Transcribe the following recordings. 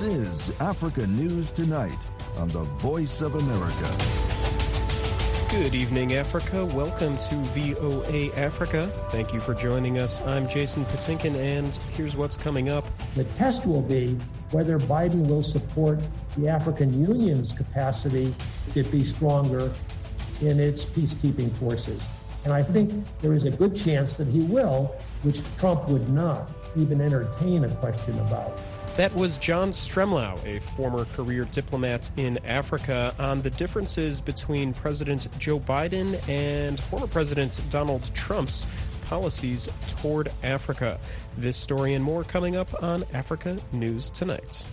This is Africa News Tonight on the Voice of America. Good evening, Africa. Welcome to VOA Africa. Thank you for joining us. I'm Jason Patinkin, and here's what's coming up. The test will be whether Biden will support the African Union's capacity to be stronger in its peacekeeping forces. And I think there is a good chance that he will, which Trump would not even entertain a question about. That was John Stremlau, a former career diplomat in Africa, on the differences between President Joe Biden and former President Donald Trump's policies toward Africa. This story and more coming up on Africa News Tonight.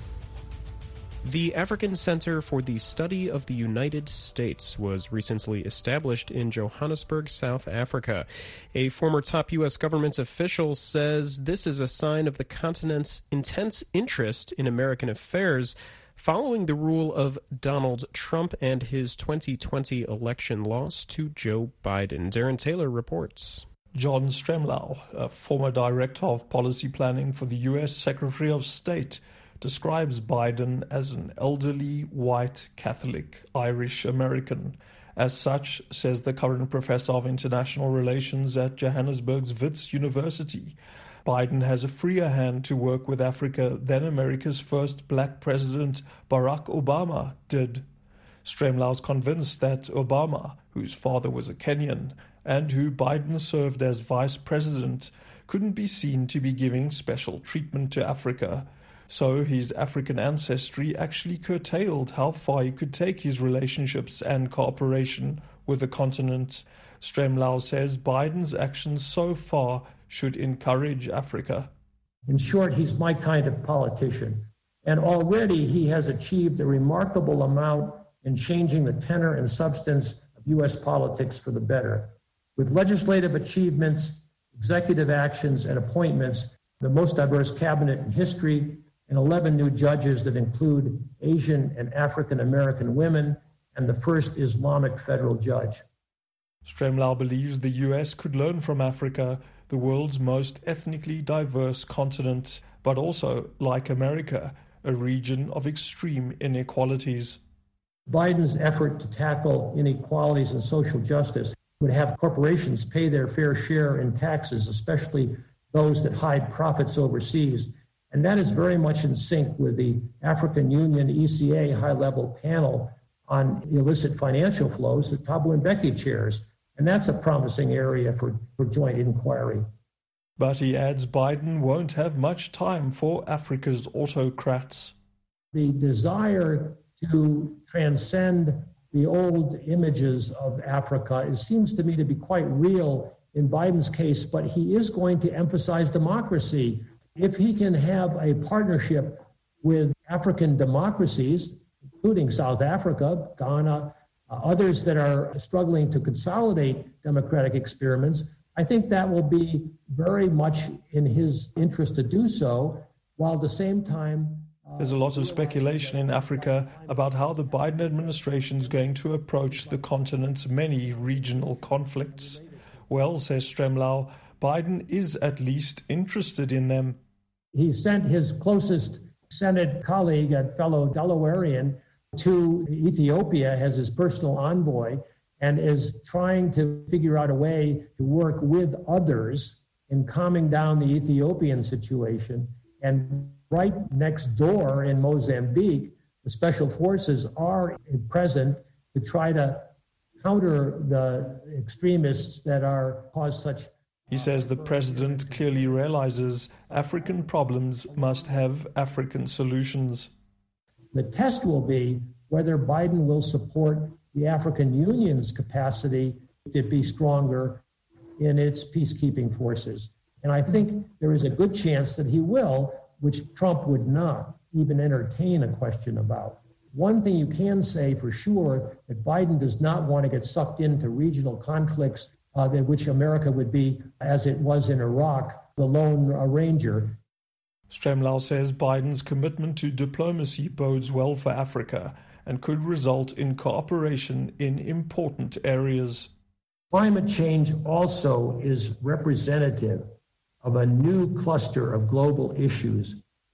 The African Center for the Study of the United States was recently established in Johannesburg, South Africa. A former top U.S. government official says this is a sign of the continent's intense interest in American affairs following the rule of Donald Trump and his 2020 election loss to Joe Biden. Darren Taylor reports. John Stremlau, a former director of policy planning for the U.S. Secretary of State, describes Biden as an elderly, white, Catholic, Irish American. As such, says the current professor of international relations at Johannesburg's Wits University, Biden has a freer hand to work with Africa than America's first black president, Barack Obama, did. Stremlau's convinced that Obama, whose father was a Kenyan, and who Biden served as vice president, couldn't be seen to be giving special treatment to Africa. So his African ancestry actually curtailed how far he could take his relationships and cooperation with the continent. Stremlau says Biden's actions so far should encourage Africa. In short, he's my kind of politician. And already he has achieved a remarkable amount in changing the tenor and substance of U.S. politics for the better. With legislative achievements, executive actions, and appointments, the most diverse cabinet in history, and 11 new judges that include Asian and African American women, and the first Islamic federal judge. Stremlau believes the U.S. could learn from Africa, the world's most ethnically diverse continent, but also, like America, a region of extreme inequalities. Biden's effort to tackle inequalities and social justice would have corporations pay their fair share in taxes, especially those that hide profits overseas. And that is very much in sync with the African Union ECA high-level panel on illicit financial flows that Thabo Mbeki chairs. And that's a promising area for joint inquiry. But he adds Biden won't have much time for Africa's autocrats. The desire to transcend the old images of Africa seems to me to be quite real in Biden's case, but he is going to emphasize democracy. If he can have a partnership with African democracies, including South Africa, Ghana, others that are struggling to consolidate democratic experiments, I think that will be very much in his interest to do so, while at the same time... There's a lot of speculation in Africa about how the Biden administration is going to approach the continent's many regional conflicts. Well, says Stremlau, Biden is at least interested in them. He sent his closest Senate colleague, a fellow Delawarean, to Ethiopia as his personal envoy and is trying to figure out a way to work with others in calming down the Ethiopian situation. And right next door in Mozambique, the special forces are present to try to counter the extremists that cause such. He says the president clearly realizes African problems must have African solutions. The test will be whether Biden will support the African Union's capacity to be stronger in its peacekeeping forces. And I think there is a good chance that he will, which Trump would not even entertain a question about. One thing you can say for sure, that Biden does not want to get sucked into regional conflicts in which America would be, as it was in Iraq, the Lone Ranger. Stremlau says Biden's commitment to diplomacy bodes well for Africa and could result in cooperation in important areas. Climate change also is representative of a new cluster of global issues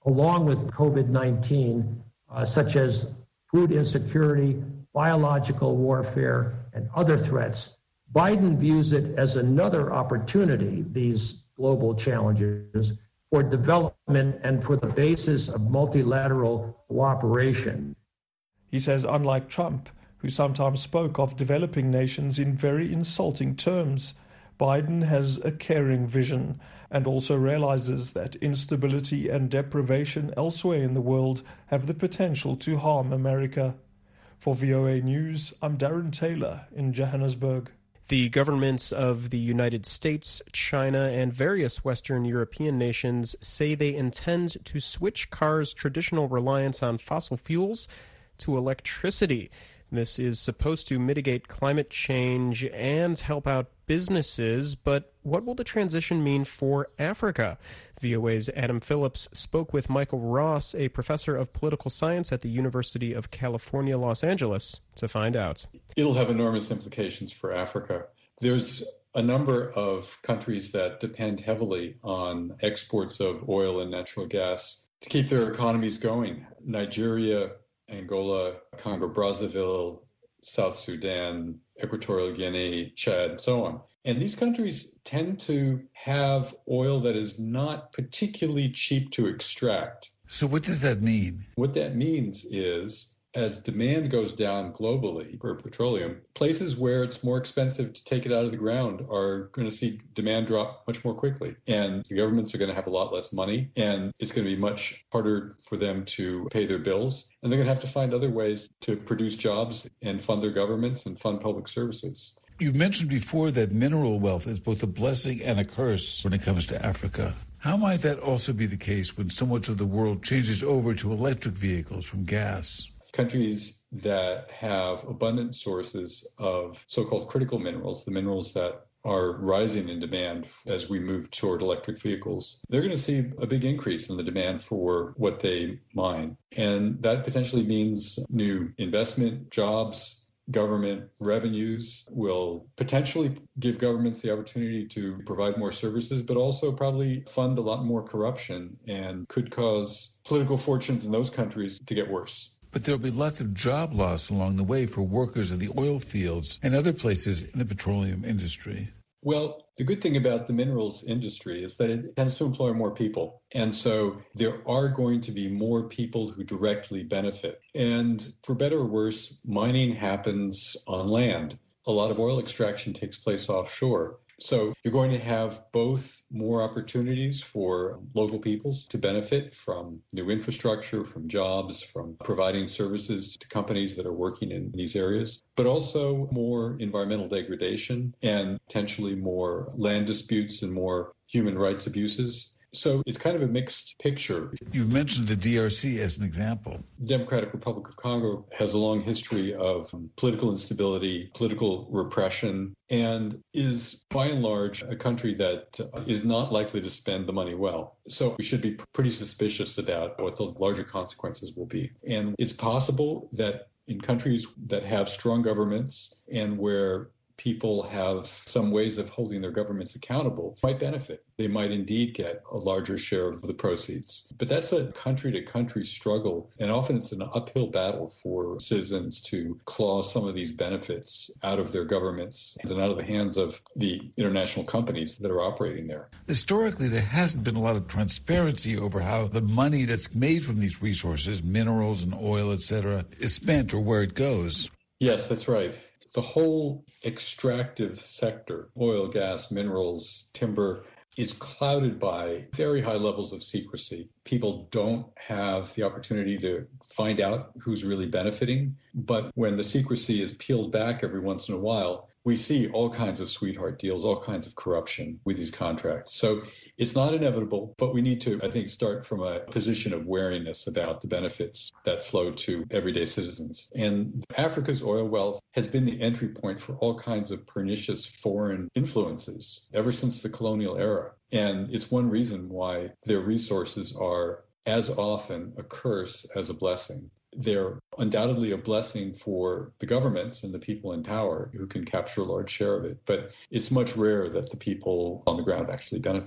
along with COVID-19, such as food insecurity, biological warfare, and other threats, Biden views it as another opportunity, these global challenges, for development and for the basis of multilateral cooperation. He says, unlike Trump, who sometimes spoke of developing nations in very insulting terms, Biden has a caring vision and also realizes that instability and deprivation elsewhere in the world have the potential to harm America. For VOA News, I'm Darren Taylor in Johannesburg. The governments of the United States, China, and various Western European nations say they intend to switch cars' traditional reliance on fossil fuels to electricity. This is supposed to mitigate climate change and help out businesses, but what will the transition mean for Africa? VOA's Adam Phillips spoke with Michael Ross, a professor of political science at the University of California, Los Angeles, to find out. It'll have enormous implications for Africa. There's a number of countries that depend heavily on exports of oil and natural gas to keep their economies going. Nigeria, Angola, Congo-Brazzaville, South Sudan, Equatorial Guinea, Chad, and so on. And these countries tend to have oil that is not particularly cheap to extract. So what does that mean? What that means is, as demand goes down globally for petroleum, places where it's more expensive to take it out of the ground are going to see demand drop much more quickly. And the governments are going to have a lot less money, and it's going to be much harder for them to pay their bills. And they're going to have to find other ways to produce jobs and fund their governments and fund public services. You've mentioned before that mineral wealth is both a blessing and a curse when it comes to Africa. How might that also be the case when so much of the world changes over to electric vehicles from gas? Countries that have abundant sources of so-called critical minerals, the minerals that are rising in demand as we move toward electric vehicles, they're going to see a big increase in the demand for what they mine. And that potentially means new investment, jobs, government revenues will potentially give governments the opportunity to provide more services, but also probably fund a lot more corruption and could cause political fortunes in those countries to get worse. But there'll be lots of job loss along the way for workers in the oil fields and other places in the petroleum industry. Well, the good thing about the minerals industry is that it tends to employ more people. And so there are going to be more people who directly benefit. And for better or worse, mining happens on land. A lot of oil extraction takes place offshore. So you're going to have both more opportunities for local peoples to benefit from new infrastructure, from jobs, from providing services to companies that are working in these areas, but also more environmental degradation and potentially more land disputes and more human rights abuses. So it's kind of a mixed picture. You've mentioned the DRC as an example. The Democratic Republic of Congo has a long history of political instability, political repression, and is by and large a country that is not likely to spend the money well. So we should be pretty suspicious about what the larger consequences will be. And it's possible that in countries that have strong governments and where people have some ways of holding their governments accountable might benefit. They might indeed get a larger share of the proceeds. But that's a country-to-country struggle, and often it's an uphill battle for citizens to claw some of these benefits out of their governments and out of the hands of the international companies that are operating there. Historically, there hasn't been a lot of transparency over how the money that's made from these resources, minerals and oil, etc., is spent or where it goes. Yes, that's right. The whole extractive sector, oil, gas, minerals, timber, is clouded by very high levels of secrecy. People don't have the opportunity to find out who's really benefiting. But when the secrecy is peeled back every once in a while, we see all kinds of sweetheart deals, all kinds of corruption with these contracts. So it's not inevitable, but we need to, I think, start from a position of wariness about the benefits that flow to everyday citizens. And Africa's oil wealth has been the entry point for all kinds of pernicious foreign influences ever since the colonial era. And it's one reason why their resources are as often a curse as a blessing. They're undoubtedly a blessing for the governments and the people in power who can capture a large share of it. But it's much rarer that the people on the ground actually benefit.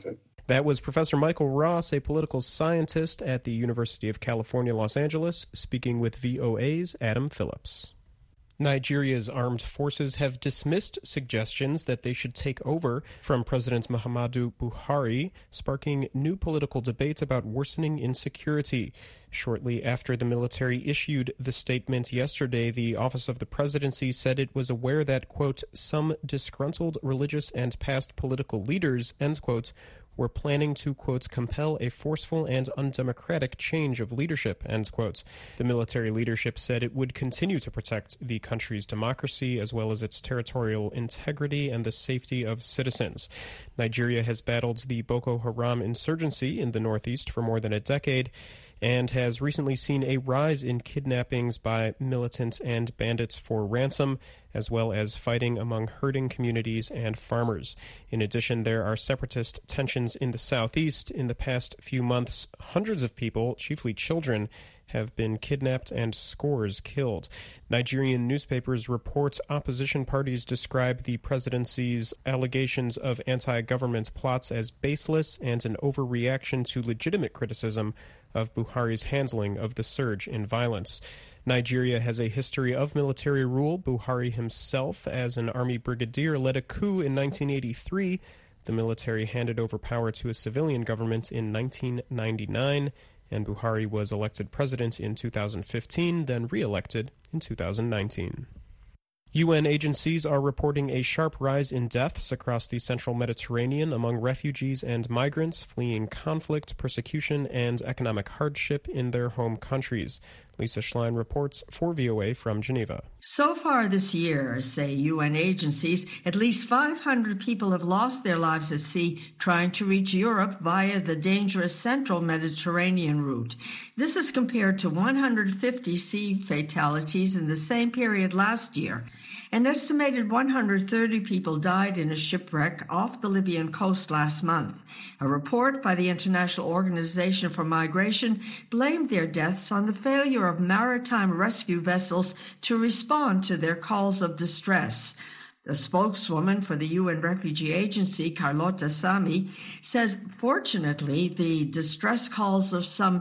That was Professor Michael Ross, a political scientist at the University of California, Los Angeles, speaking with VOA's Adam Phillips. Nigeria's armed forces have dismissed suggestions that they should take over from President Muhammadu Buhari, sparking new political debates about worsening insecurity. Shortly after the military issued the statement yesterday, the Office of the Presidency said it was aware that, quote, some disgruntled religious and past political leaders, end quote, were planning to, quote, compel a forceful and undemocratic change of leadership, end quote. The military leadership said it would continue to protect the country's democracy as well as its territorial integrity and the safety of citizens. Nigeria has battled the Boko Haram insurgency in the northeast for more than a decade and has recently seen a rise in kidnappings by militants and bandits for ransom, as well as fighting among herding communities and farmers. In addition, there are separatist tensions in the southeast. In the past few months, hundreds of people, chiefly children, have been kidnapped and scores killed. Nigerian newspapers report opposition parties describe the presidency's allegations of anti-government plots as baseless and an overreaction to legitimate criticism of Buhari's handling of the surge in violence. Nigeria has a history of military rule. Buhari himself, as an army brigadier, led a coup in 1983. The military handed over power to a civilian government in 1999, and Buhari was elected president in 2015, then re-elected in 2019. UN agencies are reporting a sharp rise in deaths across the central Mediterranean among refugees and migrants fleeing conflict, persecution, and economic hardship in their home countries. Lisa Schlein reports for VOA from Geneva. So far this year, say UN agencies, at least 500 people have lost their lives at sea trying to reach Europe via the dangerous central Mediterranean route. This is compared to 150 sea fatalities in the same period last year. An estimated 130 people died in a shipwreck off the Libyan coast last month. A report by the International Organization for Migration blamed their deaths on the failure of maritime rescue vessels to respond to their calls of distress. The spokeswoman for the UN Refugee Agency, Carlotta Sami, says, fortunately, the distress calls of some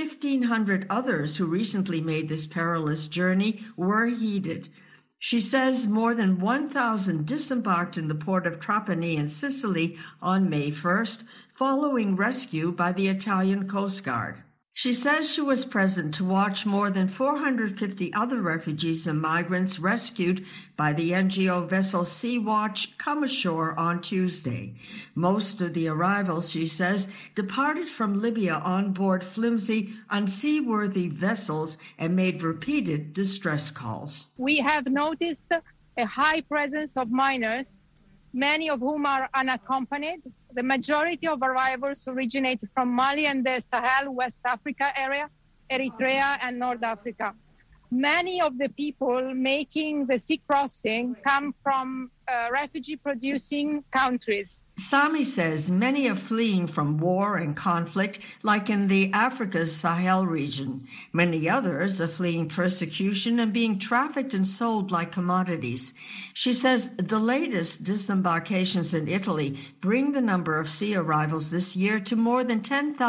1,500 others who recently made this perilous journey were heeded. She says more than 1,000 disembarked in the port of Trapani in Sicily on May 1st, following rescue by the Italian Coast Guard. She says she was present to watch more than 450 other refugees and migrants rescued by the NGO vessel Sea-Watch come ashore on Tuesday. Most of the arrivals, she says, departed from Libya on board flimsy, unseaworthy vessels and made repeated distress calls. We have noticed a high presence of minors, many of whom are unaccompanied. The majority of arrivals originate from Mali and the Sahel, West Africa area, Eritrea, and North Africa. Many of the people making the sea crossing come from refugee-producing countries. Sami says many are fleeing from war and conflict, like in the Africa's Sahel region. Many others are fleeing persecution and being trafficked and sold like commodities. She says the latest disembarkations in Italy bring the number of sea arrivals this year to more than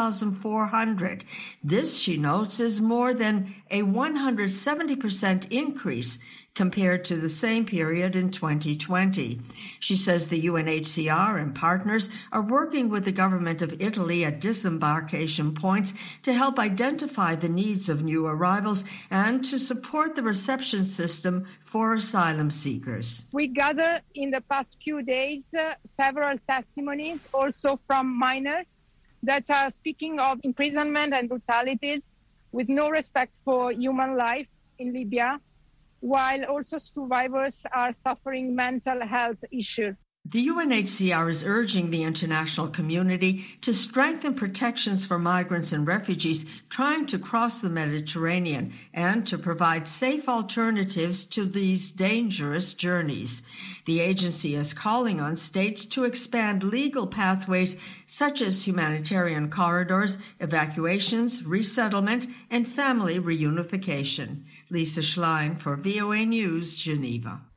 10,400. This, she notes, is more than a 170% increase compared to the same period in 2020. She says the UNHCR and partners are working with the government of Italy at disembarkation points to help identify the needs of new arrivals and to support the reception system for asylum seekers. We gathered in the past few days several testimonies also from minors that are speaking of imprisonment and brutalities with no respect for human life in Libya, while also survivors are suffering mental health issues. The UNHCR is urging the international community to strengthen protections for migrants and refugees trying to cross the Mediterranean and to provide safe alternatives to these dangerous journeys. The agency is calling on states to expand legal pathways such as humanitarian corridors, evacuations, resettlement, and family reunification. Lisa Schlein for VOA News, Geneva.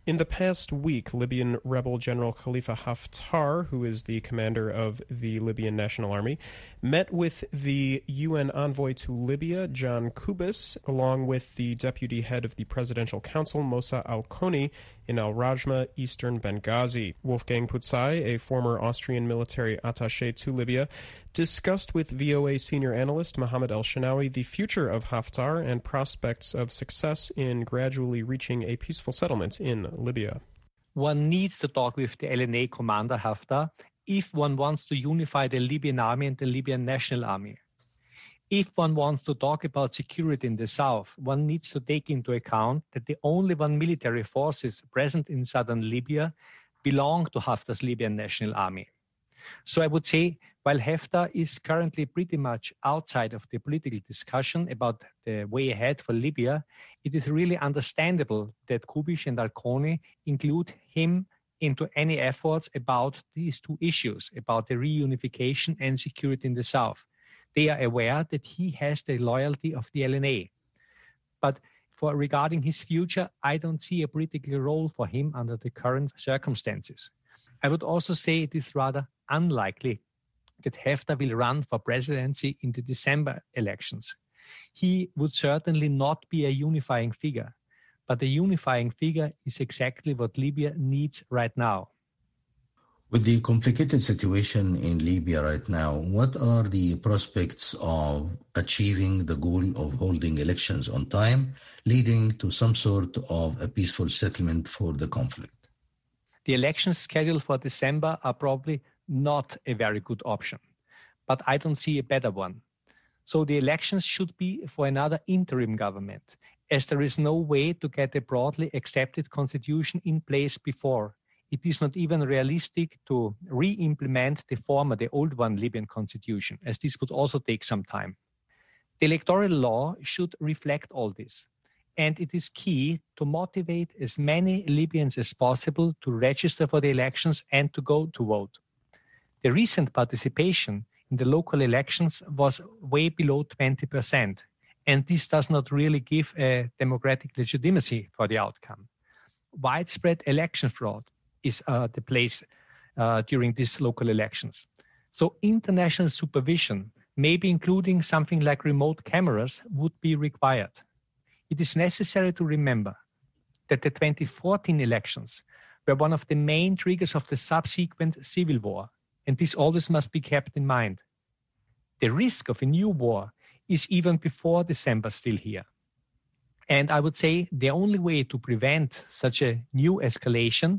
In the past week, Libyan rebel General Khalifa Haftar, who is the commander of the Libyan National Army, met with the UN envoy to Libya, John Kubis, along with the deputy head of the Presidential Council, Moussa Al-Koni, in Al-Rajma, eastern Benghazi. Wolfgang Putzai, a former Austrian military attaché to Libya, discussed with VOA senior analyst Mohammed El-Shenawi the future of Haftar and prospects of success in gradually reaching a peaceful settlement in Libya. One needs to talk with the LNA commander Haftar if one wants to unify the Libyan army and the Libyan National Army. If one wants to talk about security in the south, one needs to take into account that the only one military forces present in southern Libya belong to Haftar's Libyan National Army. So I would say, while Haftar is currently pretty much outside of the political discussion about the way ahead for Libya, it is really understandable that Kubis and Al-Koni include him into any efforts about these two issues, about the reunification and security in the south. They are aware that he has the loyalty of the LNA. But regarding his future, I don't see a political role for him under the current circumstances. I would also say it is rather unlikely that Haftar will run for presidency in the December elections. He would certainly not be a unifying figure, but a unifying figure is exactly what Libya needs right now. With the complicated situation in Libya right now, what are the prospects of achieving the goal of holding elections on time, leading to some sort of a peaceful settlement for the conflict? The elections scheduled for December are probably not a very good option, but I don't see a better one. So the elections should be for another interim government, as there is no way to get a broadly accepted constitution in place before. It is not even realistic to re-implement the old one, Libyan constitution, as this would also take some time. The electoral law should reflect all this, and it is key to motivate as many Libyans as possible to register for the elections and to go to vote. The recent participation in the local elections was way below 20%, and this does not really give a democratic legitimacy for the outcome. Widespread election fraud is the place during these local elections. So international supervision, maybe including something like remote cameras, would be required. It is necessary to remember that the 2014 elections were one of the main triggers of the subsequent civil war, and this always must be kept in mind. The risk of a new war is even before December still here. And I would say the only way to prevent such a new escalation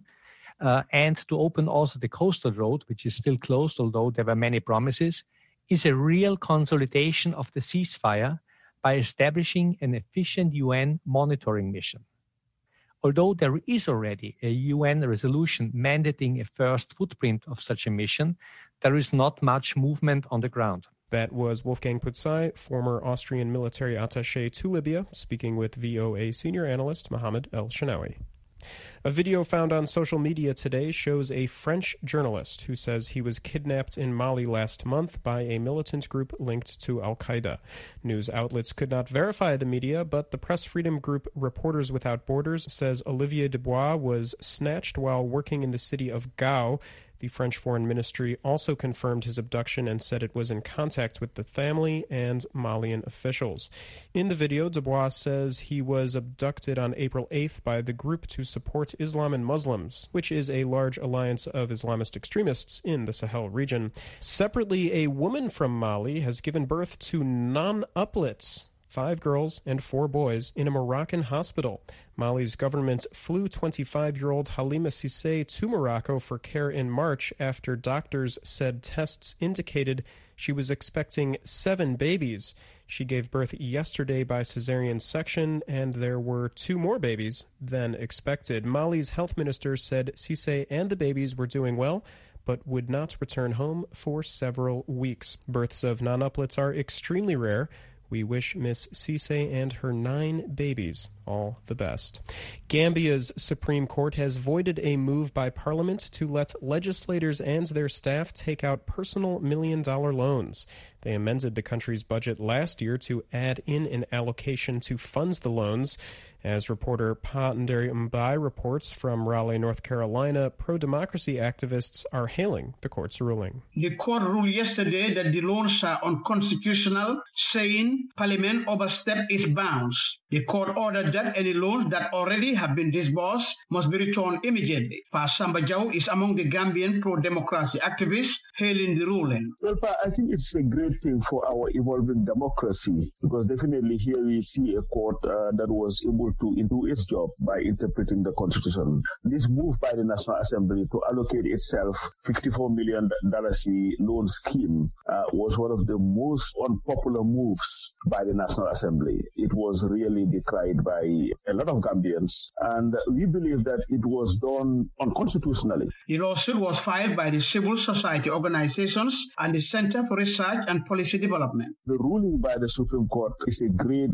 and to open also the coastal road, which is still closed, although there were many promises, is a real consolidation of the ceasefire by establishing an efficient UN monitoring mission. Although there is already a UN resolution mandating a first footprint of such a mission, there is not much movement on the ground. That was Wolfgang Putzai, former Austrian military attaché to Libya, speaking with VOA senior analyst Mohammed El-Shenawi. A video found on social media today shows a French journalist who says he was kidnapped in Mali last month by a militant group linked to Al-Qaeda. News outlets could not verify the media, but the press freedom group Reporters Without Borders says Olivier Dubois was snatched while working in the city of Gao. The French Foreign Ministry also confirmed his abduction and said it was in contact with the family and Malian officials. In the video, Dubois says he was abducted on April 8th by the Group to Support Islam and Muslims, which is a large alliance of Islamist extremists in the Sahel region. Separately, a woman from Mali has given birth to non-uplets, 5 girls and 4 boys, in a Moroccan hospital. Mali's government flew 25-year-old Halima Cissé to Morocco for care in March after doctors said tests indicated she was expecting 7 babies. She gave birth yesterday by cesarean section, and there were 2 more babies than expected. Mali's health minister said Cissé and the babies were doing well, but would not return home for several weeks. Births of non-uplets are extremely rare. We wish Miss Cissé and her 9 babies all the best. Gambia's Supreme Court has voided a move by Parliament to let legislators and their staff take out personal million-dollar loans. They amended the country's budget last year to add in an allocation to fund the loans. As reporter Pa Nderi Mbai reports from Raleigh, North Carolina, pro-democracy activists are hailing the court's ruling. The court ruled yesterday that the loans are unconstitutional, saying Parliament overstepped its bounds. The court ordered that any loans that already have been disbursed must be returned immediately. Pa Samba Jau is among the Gambian pro-democracy activists hailing the ruling. Well, Pa, I think it's a great thing for our evolving democracy, because definitely here we see a court that was able to do its job by interpreting the Constitution. This move by the National Assembly to allocate itself $54 million loan scheme was one of the most unpopular moves by the National Assembly. It was really decried by a lot of Gambians, and we believe that it was done unconstitutionally. The lawsuit was filed by the civil society organizations and the Center for Research and Policy Development. The ruling by the Supreme Court is a great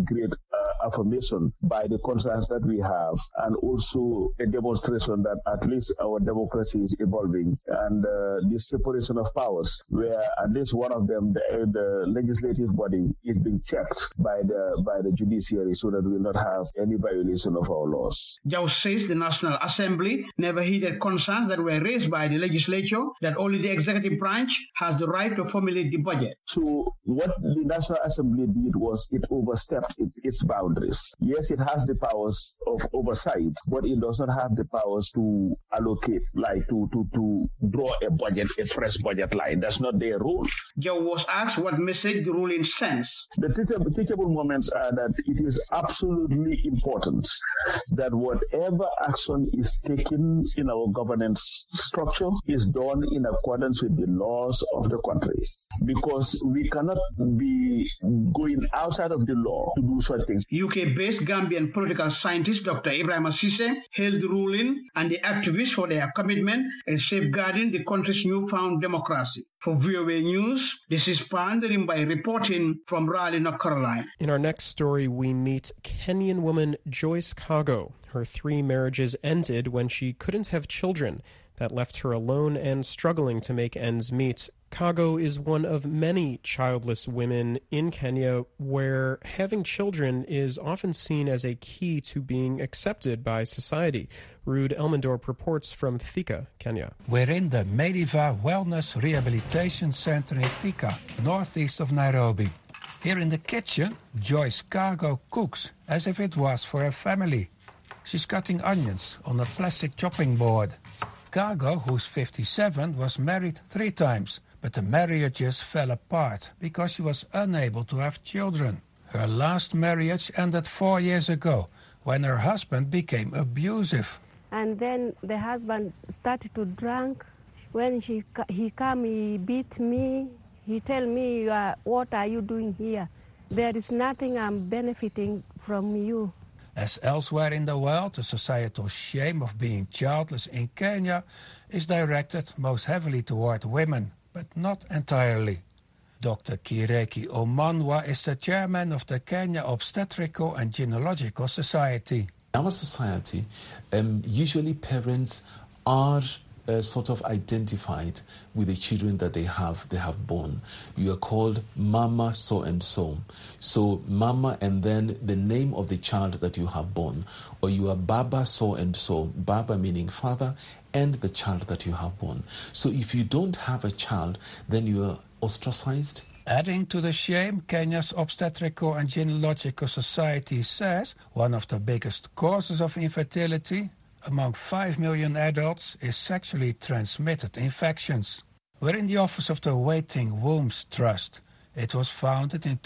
affirmation by the concerns that we have, and also a demonstration that at least our democracy is evolving, and this separation of powers, where at least one of them, the legislative body, is being checked by the judiciary, so that we will not have any violation of our laws. Jau says the National Assembly never heeded concerns that were raised by the legislature that only the executive branch has the right to formulate the budget. So what the National Assembly did was it overstepped its boundaries. Yes, it has the powers of oversight, but it does not have the powers to allocate, like to draw a fresh budget line. That's not their role. Jau was asked what message the ruling sends. The teachable moments are that it is absolutely important that whatever action is taken in our governance structure is done in accordance with the laws of the country, because we cannot be going outside of the law to do such things. UK-based Gambian political scientist Dr. Ibrahim Assise hailed the ruling and the activists for their commitment in safeguarding the country's newfound democracy. For VOA News, this is Pa Nderi Mbai reporting from Raleigh, North Carolina. In our next story, we meet Kenyan woman Joyce Kago. Her 3 marriages ended when she couldn't have children. That left her alone and struggling to make ends meet. Kago is one of many childless women in Kenya where having children is often seen as a key to being accepted by society. Ruud Elmendorp reports from Thika, Kenya. We're in the Mediva Wellness Rehabilitation Center in Thika, northeast of Nairobi. Here in the kitchen, Joyce Kago cooks as if it was for a family. She's cutting onions on a plastic chopping board. Kago, who's 57, was married 3 times, but the marriages fell apart because she was unable to have children. Her last marriage ended 4 years ago when her husband became abusive. And then the husband started to drink. When he come, he beat me. He tell me, what are you doing here? There is nothing I'm benefiting from you. As elsewhere in the world, the societal shame of being childless in Kenya is directed most heavily toward women, but not entirely. Dr. Kireki Omanwa is the chairman of the Kenya Obstetrical and Gynecological Society. In our society, usually parents are sort of identified with the children that they have born. You are called Mama so-and-so. So Mama and then the name of the child that you have born. Or you are Baba so-and-so, Baba meaning father, and the child that you have born. So if you don't have a child, then you are ostracized. Adding to the shame, Kenya's Obstetrical and Gynecological Society says one of the biggest causes of infertility among 5 million adults is sexually transmitted infections. We're in the office of the Waiting Wombs Trust. It was founded in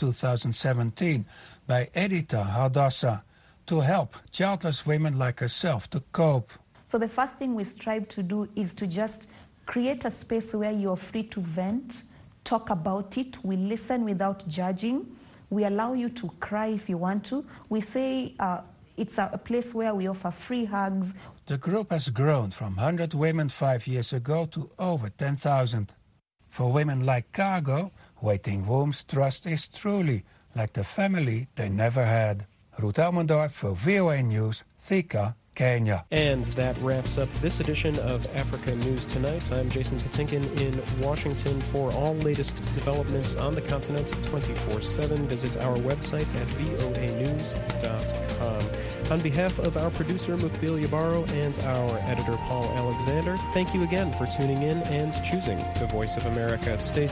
2017 by Edita Hadassah to help childless women like herself to cope. So the first thing we strive to do is to just create a space where you're free to vent, talk about it. We listen without judging. We allow you to cry if you want to. We say it's a place where we offer free hugs. The group has grown from 100 women 5 years ago to over 10,000. For women like Kago, Waiting Wombs Trust is truly like the family they never had. Ruud Elmendorf voor VOA News, Thika, Kenya. And that wraps up this edition of Africa News Tonight. I'm Jason Patinkin in Washington. For all latest developments on the continent 24/7, visit our website at voanews.com. On behalf of our producer, Mukbil Yabaro, and our editor, Paul Alexander, thank you again for tuning in and choosing the Voice of America. Stay